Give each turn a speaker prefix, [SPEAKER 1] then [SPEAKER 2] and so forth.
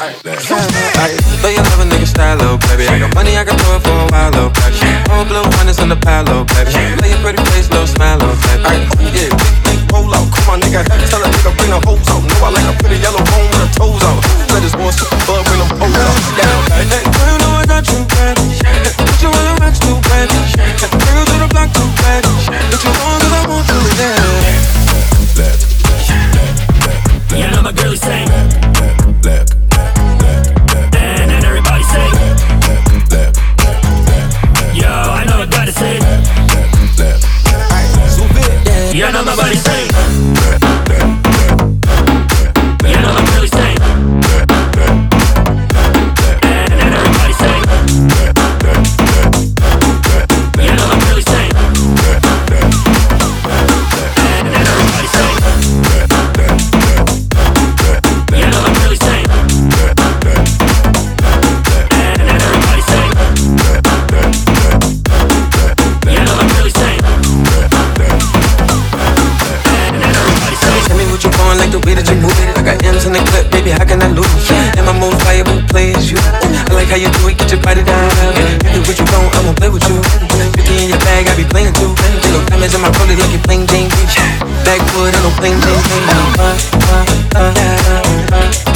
[SPEAKER 1] Though you love a nigga style, little baby. I got money, I can throw it for a while, little baby. All blue hundreds in the pile, little baby. Lay your pretty face, little smile, little baby.
[SPEAKER 2] Yeah, big roll out. Come on, nigga. Tell a nigga bring the hoes out. Know I like a pretty yellow bone with her toes out. Let this boy super bug bring them hoes out.
[SPEAKER 1] Hey, girl, you know I got you, baby. Put you on the racks too, baby. Bring her to the block too, baby. Put you on 'cause I want you to dance.
[SPEAKER 3] Yeah, I know my girl is saying. And everybody say. Yo, I know I gotta say. Yeah, I know my body say. Yeah, I know my girl is saying. And everybody say. Yeah, I know my girl is saying. And everybody say. Yeah, I know my girl is saying. And everybody say. Yeah, I know my girl is saying.
[SPEAKER 1] Tell me what you want, like the way that you move it. I got M's in the clip, baby, how can I lose? And my most valuable play is you. I like how you do it, get your body down. You do what you want, I'ma play with you. 50 in your bag, I be playing too. Little diamonds in my rollie, like you plain Jane. Backwood, I don't plain Jane.